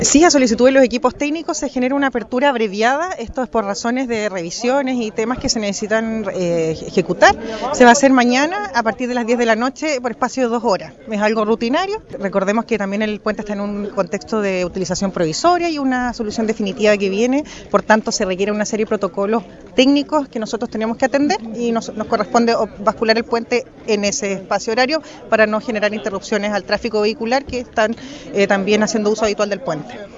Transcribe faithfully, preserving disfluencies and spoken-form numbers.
Sí, a solicitud de los equipos técnicos se genera una apertura abreviada, esto es por razones de revisiones y temas que se necesitan eh, ejecutar. Se va a hacer mañana a partir de las diez de la noche por espacio de dos horas. Es algo rutinario. Recordemos que también el puente está en un contexto de utilización provisoria y una solución definitiva que viene, por tanto se requiere una serie de protocolos técnicos que nosotros tenemos que atender y nos, nos corresponde bascular el puente en ese espacio horario para no generar interrupciones al tráfico vehicular que están eh, también haciendo uso habitual del puente.